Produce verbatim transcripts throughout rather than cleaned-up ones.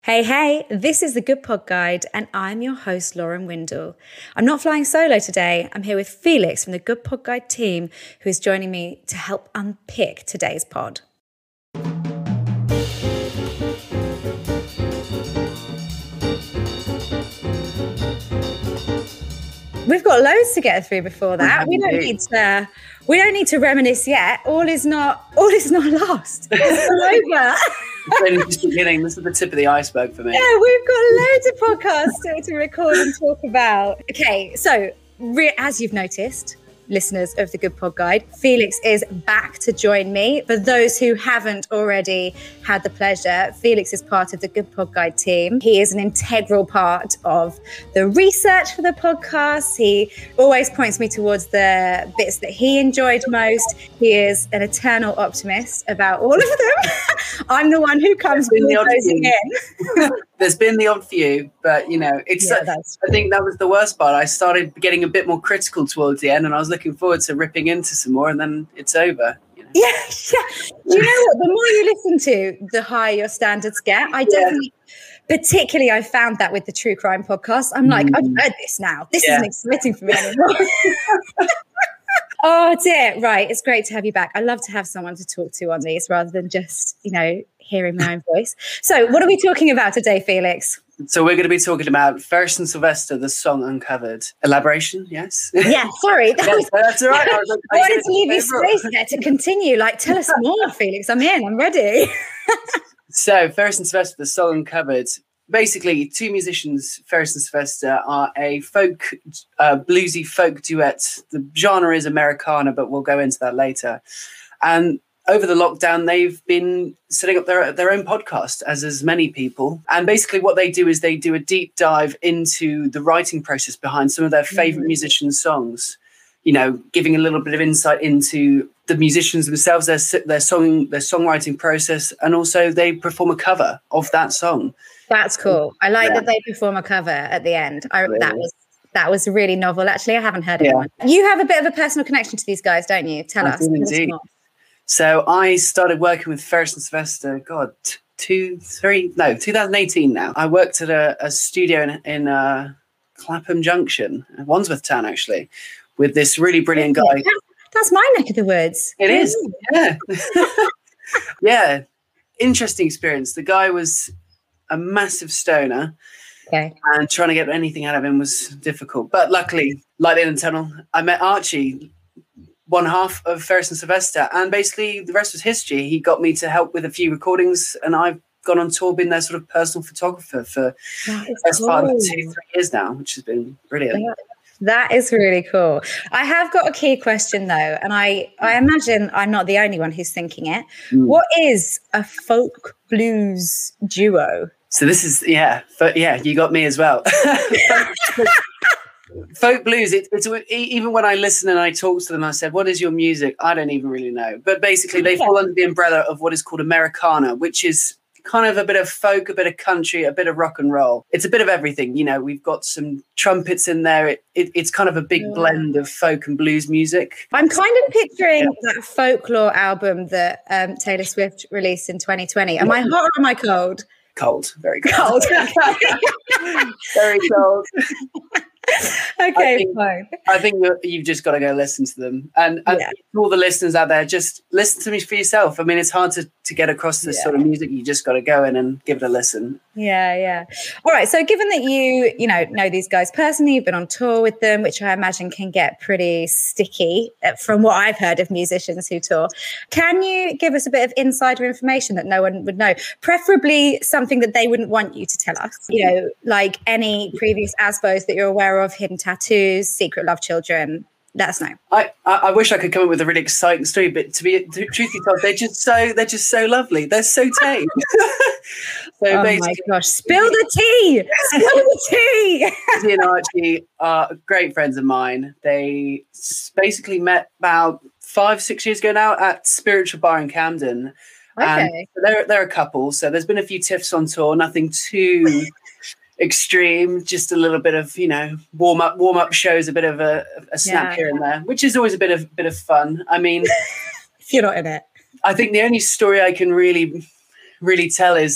Hey, hey, this is the Good Pod Guide, and I'm your host, Lauren Windle. I'm not flying solo today. I'm here with Felix from the Good Pod Guide team, who is joining me to help unpick today's pod. We've got loads to get through before that. We don't need to. We don't need to reminisce yet. All is not. All is not lost. It's all over. It's only just beginning. This is the tip of the iceberg for me. Yeah, we've got loads of podcasts still to record and talk about. Okay, so re- as you've noticed, listeners of the Good Pod Guide, Felix is back to join me. For those who haven't already had the pleasure, Felix is part of the Good Pod Guide team. He is an integral part of the research for the podcast. He always points me towards the bits that he enjoyed most. He is an eternal optimist about all of them. I'm the one who comes bulldozing in. There's been the odd few, but you know, it's. Yeah, uh, I think that was the worst part. I started getting a bit more critical towards the end, and I was looking forward to ripping into some more, and then it's over. You know? Yeah, yeah. Do you know what? The more you listen to, the higher your standards get. I definitely, yeah. particularly, I found that with the true crime podcast. I'm like, mm. I've heard this now. This yeah. isn't exciting for me anymore. Oh dear. Right. It's great to have you back. I love to have someone to talk to on these rather than just, you know, hearing my own voice. So what are we talking about today, Felix? So we're going to be talking about Ferris and Sylvester, the song Uncovered. Elaboration, yes? Yeah, sorry. That yes, was, that's all right. I, was, I wanted to leave you space there to continue. Like, tell us more, Felix. I'm in. I'm ready. So Ferris and Sylvester, the song Uncovered. Basically, two musicians, Ferris and Sylvester, are a folk, uh, bluesy folk duet. The genre is Americana, but we'll go into that later. And over the lockdown, they've been setting up their, their own podcast, as as many people. And basically what they do is they do a deep dive into the writing process behind some of their favorite mm-hmm. musicians' songs. You know, giving a little bit of insight into the musicians themselves, their their song, their songwriting process, and also they perform a cover of that song. That's cool. I like yeah. that they perform a cover at the end. I, really? That was that was really novel. Actually, I haven't heard of yeah. it. You have a bit of a personal connection to these guys, don't you? Tell I us. Do indeed. So I started working with Ferris and Sylvester, God, two, three, no, twenty eighteen now. I worked at a, a studio in, in uh, Clapham Junction, Wandsworth Town, actually, with this really brilliant guy. That's my neck of the woods. It is, yeah. Yeah, interesting experience. The guy was a massive stoner. Okay. And trying to get anything out of him was difficult. But luckily, light in the tunnel, I met Archie, one half of Ferris and Sylvester, and basically the rest was history. He got me to help with a few recordings, and I've gone on tour, been their sort of personal photographer for the best cool. part of two, three years now, which has been brilliant. Yeah. That is really cool. I have got a key question though, and I, I imagine I'm not the only one who's thinking it. Mm. What is a folk blues duo? So this is, yeah, but yeah, you got me as well. Folk blues, it, it's even when I listen and I talk to them, I said, what is your music? I don't even really know. But basically they yeah. fall under the umbrella of what is called Americana, which is kind of a bit of folk, a bit of country, a bit of rock and roll. It's a bit of everything. You know, we've got some trumpets in there. It, it, it's kind of a big yeah. blend of folk and blues music. I'm kind of picturing yeah. that Folklore album that um, Taylor Swift released in twenty twenty. Am yeah. I hot or am I cold? Cold, very cold. Cold. Very cold. Okay, I think, fine. I think you've just got to go listen to them. And, and yeah. all the listeners out there, just listen to me for yourself. I mean, it's hard to, to get across this yeah. sort of music. You just got to go in and give it a listen. Yeah, yeah. All right. So given that you, you know, know these guys personally, you've been on tour with them, which I imagine can get pretty sticky from what I've heard of musicians who tour. Can you give us a bit of insider information that no one would know? Preferably something that they wouldn't want you to tell us. You know, like any previous A S B Os that you're aware of, hidden tattoos, secret love children. Let us know. I, I, I wish I could come up with a really exciting story, but to be to, truth be told, they're just so they're just so lovely. They're so tame. So oh my gosh! Spill the tea! Spill the tea! Izzy and Archie are great friends of mine. They basically met about five, six years ago now at Spiritual Bar in Camden. Okay. And they're they're a couple, so there's been a few tiffs on tour. Nothing too extreme, just a little bit of, you know, warm up warm up shows, a bit of a, a snap yeah. here and there, which is always a bit of bit of fun. I mean, if you're not in it, I think the only story I can really really tell is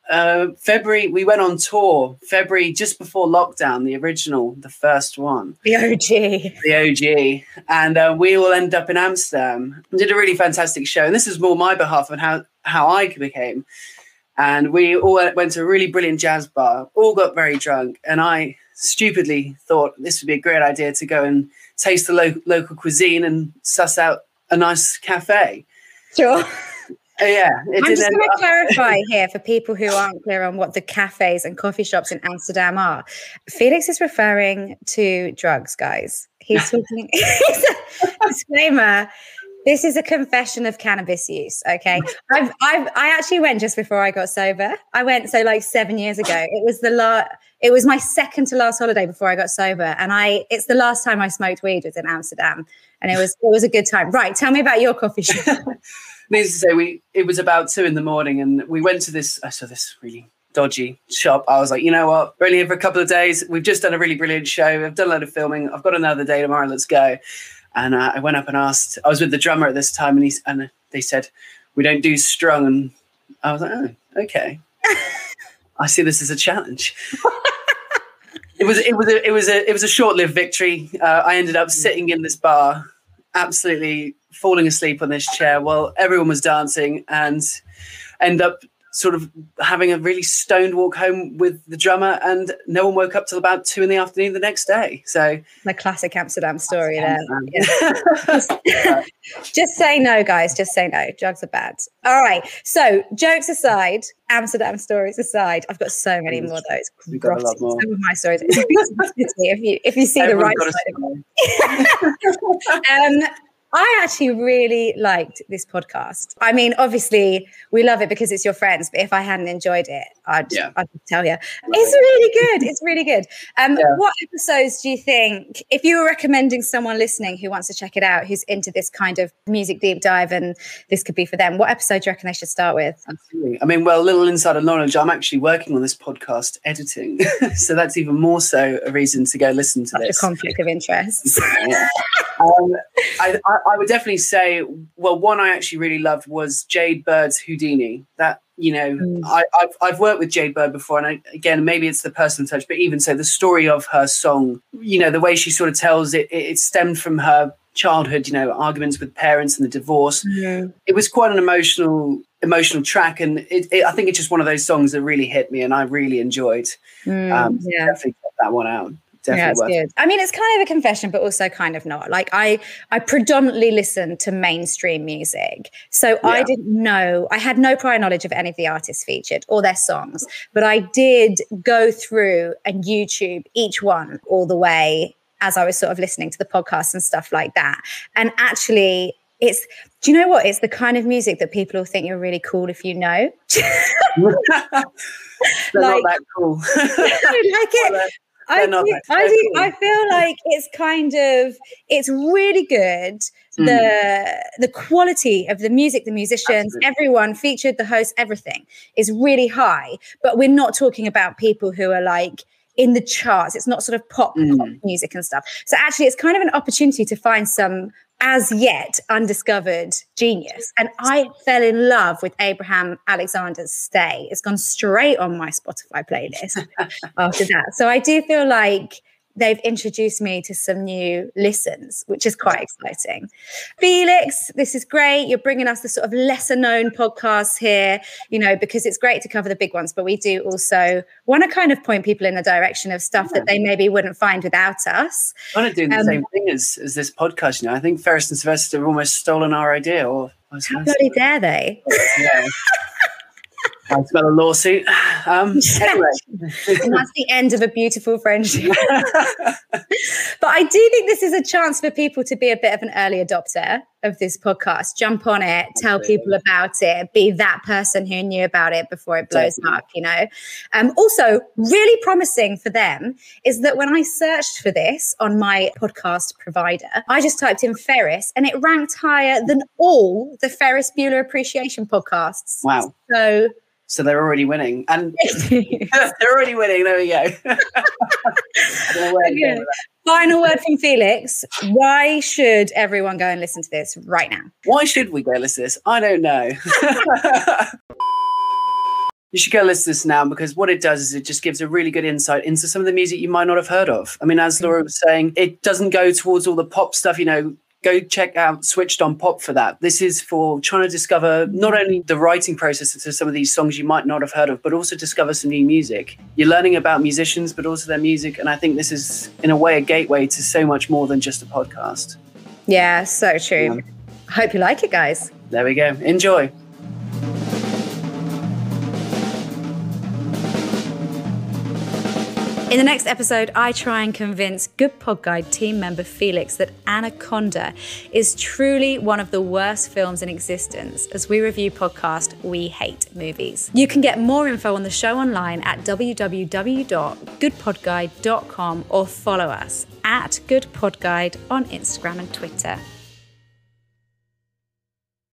Uh, February, we went on tour. February, just before lockdown, the original, the first one. The O G. The O G. And uh, we all ended up in Amsterdam. We did a really fantastic show. And this is more my behalf and how, how I became. And we all went to a really brilliant jazz bar, all got very drunk. And I stupidly thought this would be a great idea to go and taste the lo- local cuisine and suss out a nice cafe. Sure. Uh, yeah. It I'm just didn't going to end up- clarify here for people who aren't clear on what the cafes and coffee shops in Amsterdam are. Felix is referring to drugs, guys. He's talking. Disclaimer. This is a confession of cannabis use, okay? I've, I've, I actually went just before I got sober. I went, so like seven years ago. It was the last, it was my second to last holiday before I got sober. And I, it's the last time I smoked weed was in Amsterdam. And it was, it was a good time. Right, tell me about your coffee shop. Needless to say, we, it was about two in the morning and we went to this, I saw this really dodgy shop. I was like, you know what, we're only here for a couple of days. We've just done a really brilliant show. I've done a load of filming. I've got another day tomorrow. Let's go. And uh, I went up and asked, I was with the drummer at this time and, he, and they said, we don't do strung. And I was like, oh, okay. I see this as a challenge. it was, it was, a, it was a, it was a short-lived victory. Uh, I ended up sitting in this bar, absolutely falling asleep on this chair while everyone was dancing and end up sort of having a really stoned walk home with the drummer, and no one woke up till about two in the afternoon the next day. So the classic Amsterdam story there. Yeah. just, just say no, guys. Just say no. Drugs are bad. All right. So jokes aside, Amsterdam stories aside, I've got so many more of those. We've got a lot more. Some of my stories. It's a big city if you if you see Everyone's the right side of it. um, I actually really liked this podcast. I mean, obviously, we love it because it's your friends. But if I hadn't enjoyed it, I'd, yeah. I'd tell you. It's really good. It's really good. Um, yeah. What episodes do you think, if you were recommending someone listening who wants to check it out, who's into this kind of music deep dive and this could be for them, what episode do you reckon they should start with? Absolutely. I mean, well, a little insider knowledge, I'm actually working on this podcast editing. So that's even more so a reason to go listen to Such this. A conflict of interest. Yeah. um, I, I, I would definitely say, well, one I actually really loved was Jade Bird's Houdini. That, you know, mm. I, I've, I've worked with Jade Bird before, and I, again, maybe it's the personal touch, but even so, the story of her song, you know, the way she sort of tells it, it, it stemmed from her childhood, you know, arguments with parents and the divorce. Mm. It was quite an emotional, emotional track, and it, it, I think it's just one of those songs that really hit me, and I really enjoyed. Mm, um, yeah. Definitely check that one out. Yeah, it's good. I mean, it's kind of a confession, but also kind of not. Like I, I predominantly listen to mainstream music. So yeah. I didn't know, I had no prior knowledge of any of the artists featured or their songs, but I did go through and YouTube each one all the way as I was sort of listening to the podcast and stuff like that. And actually it's, do you know what? It's the kind of music that people will think you're really cool if you know. They're like, not that cool. like it. I do, I, do, I feel like it's kind of, it's really good. Mm. The the quality of the music, the musicians, Absolutely. Everyone featured, the host, everything is really high. But we're not talking about people who are like in the charts. It's not sort of pop, mm. pop music and stuff. So actually it's kind of an opportunity to find some as yet undiscovered genius. And I fell in love with Abraham Alexander's Stay. It's gone straight on my Spotify playlist after that. So I do feel like they've introduced me to some new listens, which is quite exciting. Felix, this is great. You're bringing us the sort of lesser known podcasts here, you know, because it's great to cover the big ones, but we do also want to kind of point people in the direction of stuff yeah. that they maybe wouldn't find without us. I want to do the um, same thing as, as this podcast, you know. I think Ferris and Sylvester have almost stolen our idea. Or how bloody dare they? Yeah. I smell a lawsuit. Um, anyway. And that's the end of a beautiful friendship. But I do think this is a chance for people to be a bit of an early adopter of this podcast. Jump on it, tell people about it, be that person who knew about it before it blows Definitely. Up, you know. Um, also, really promising for them is that when I searched for this on my podcast provider, I just typed in Ferris and it ranked higher than all the Ferris Bueller Appreciation podcasts. Wow. So... So they're already winning. And they're already winning. There we go. Okay. Final word from Felix. Why should everyone go and listen to this right now? Why should we go listen to this? I don't know. You should go listen to this now, because what it does is it just gives a really good insight into some of the music you might not have heard of. I mean, as Laura was saying, it doesn't go towards all the pop stuff, you know. Go check out Switched on Pop for that. This is for trying to discover not only the writing process to some of these songs you might not have heard of, but also discover some new music. You're learning about musicians, but also their music. And I think this is, in a way, a gateway to so much more than just a podcast. Yeah, so true. Yeah. I hope you like it, guys. There we go. Enjoy. In the next episode, I try and convince Good Pod Guide team member Felix that Anaconda is truly one of the worst films in existence as we review podcast We Hate Movies. You can get more info on the show online at w w w dot good pod guide dot com or follow us at Good Pod Guide on Instagram and Twitter.